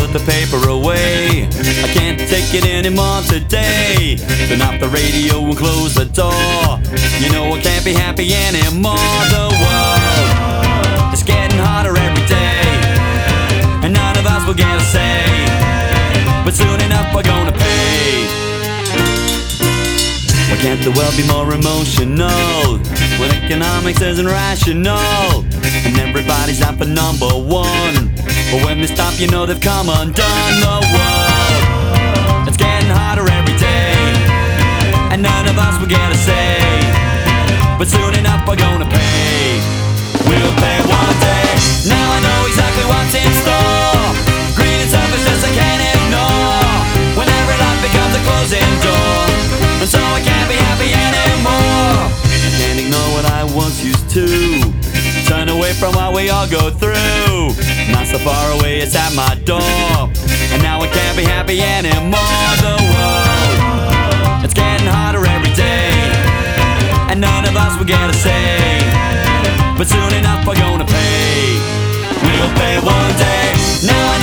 put the paper away. I can't take it anymore today. Turn off the radio and close the door. You know I can't be happy anymore. The world is getting harder every day, and none of us will get a say, but soon enough we're gonna pay. Why can't the world be more emotional when economics isn't rational, and everybody's out for number one? But when they stop, you know they've come undone. The world, it's getting harder every day, and none of us will get a say, but soon enough we're gonna pay. We'll pay one day. Now I know exactly what's in store. Greed and selfishness I can't ignore. When every life becomes a closing door, and so I can't be happy anymore. I can't ignore what I once used to. Turn away from what we all go through. Not so far away, it's at my door, and now I can't be happy anymore. The world, it's getting harder every day, and none of us will get a say, but soon enough we're gonna pay. We'll pay one day. Now I